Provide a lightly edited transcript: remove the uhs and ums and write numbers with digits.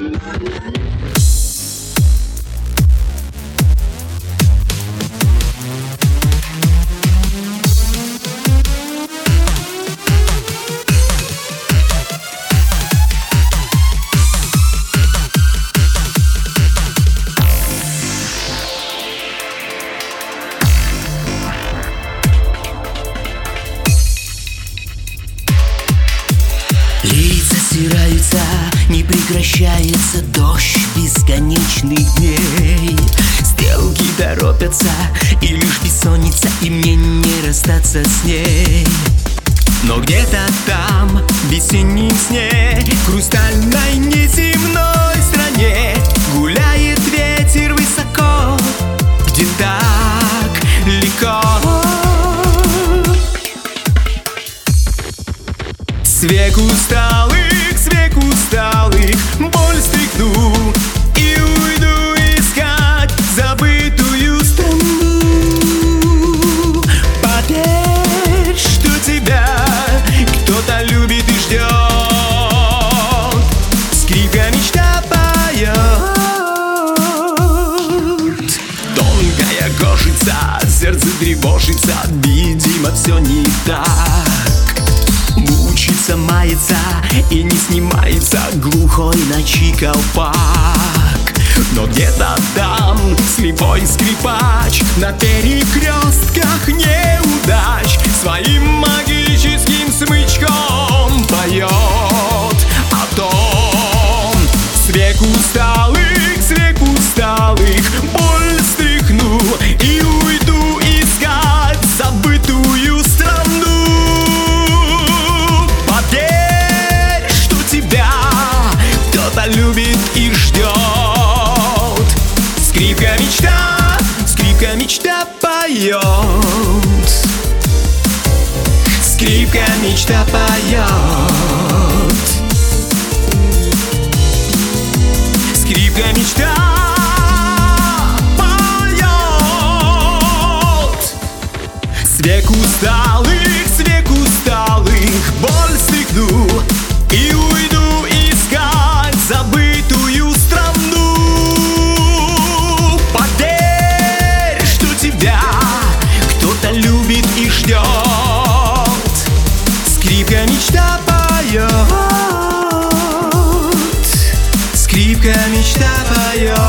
Лица стираются, не прекращается дождь бесконечных дней. Стрелки торопятся, и лишь бессонница, и мне не расстаться с ней. Но где-то там, в весеннем сне, в хрустальной неземной стране гуляет ветер высоко, где так легко. С век усталых, боль стряхну и уйду искать забытую страну. Поверь, что тебя кто-то любит и ждет. Скрипка мечта поет. Тонкая кожица, сердце тревожится, видимо, все не так. Мучится, мается и не снимается глухой ночи колпак. Но где-то там слепой скрипач на перекрестках неудач своим магическим смычком поет о том. С век усталых, боль стряхну и уйду искать забытую страну. Любит и ждет. Скрипка мечта поет. Скрипка мечта поет. Скрипка мечта поет. С век усталых, боль стряхну и уйду искать забытую страну. Поверь, что тебя кто-то любит и ждет. Скрипка мечта поет. Скрипка мечта поет.